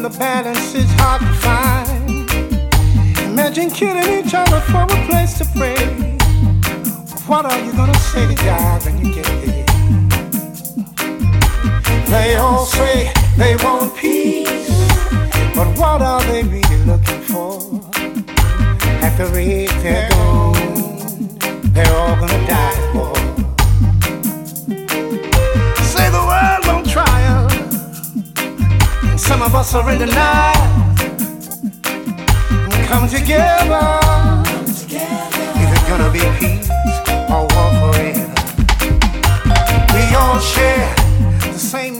the balance is hard to find. Imagine killing each other for a place to pray. What are you gonna say to God when you get there? They all say they want peace, but what are they really looking for? At the rate they're gone, they're all gonna die for. Say the world on trial, and some of us are in denial. Come together, if it's gonna be peace or war forever. We all share the same